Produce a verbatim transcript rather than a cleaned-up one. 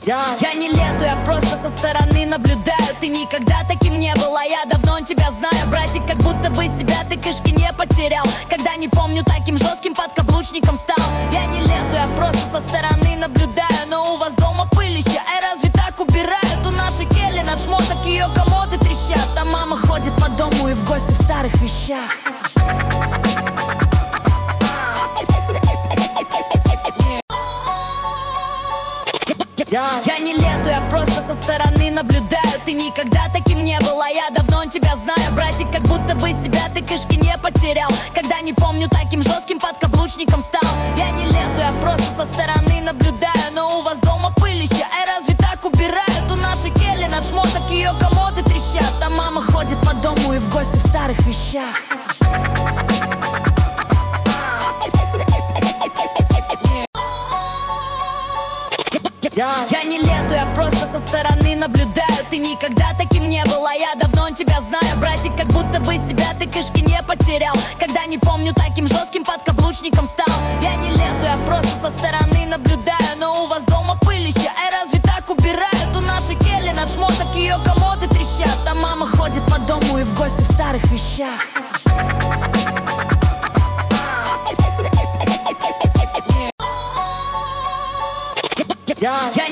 Я не лезу, я просто со стороны наблюдаю. Ты никогда таким не был, а я давно тебя знаю. Братик, как будто бы себя ты кишки не потерял. Когда не помню, таким жестким подкаблучником стал. Я не лезу, я просто со стороны наблюдаю. Но у вас дома пылище, эй, разве так убирают? У нашей Келли над шмоток ее комоды трещат. А мама ходит по дому и в гости в старых вещах. Я не лезу, я просто со стороны наблюдаю. Ты никогда таким не был, а я давно тебя знаю. Братик, как будто бы себя ты кишки не потерял. Когда не помню, таким жестким подкаблучником стал. Я не лезу, я просто со стороны наблюдаю. Но у вас дома пылище, эй, разве так убирают? У нашей Келли над шмоток ее комоды трещат. А мама ходит по дому и в гости в старых вещах. Я не лезу, я просто со стороны наблюдаю. Ты никогда таким не был, а я давно тебя знаю. Братик, как будто бы себя ты кишки не потерял. Когда не помню, таким жестким подкаблучником стал. Я не лезу, я просто со стороны наблюдаю. Но у вас дома пылище, эй, разве так убирают? У нашей Келли над шмоток ее комоды трещат. А мама ходит по дому и в гости в старых вещах. Я